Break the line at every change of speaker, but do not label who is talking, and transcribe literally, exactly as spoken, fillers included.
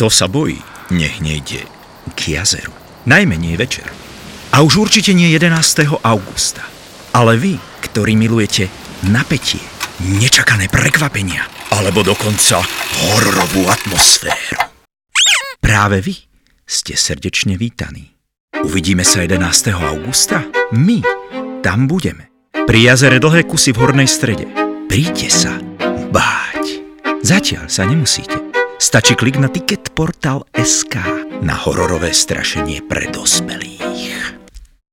Kto sa bojí, nech nejde k jazeru. Najmenej večer. A už určite nie jedenásteho augusta. Ale vy, ktorí milujete napätie, nečakané prekvapenia, alebo dokonca hororovú atmosféru. Práve vy ste srdečne vítaní. Uvidíme sa jedenásteho augusta? My tam budeme. Pri jazere Dlhé kusy v Hornej Strede. Príďte sa báť. Zatiaľ sa nemusíte. Stačí klik na ticketportal bodka es ká na hororové strašenie pre dospelých.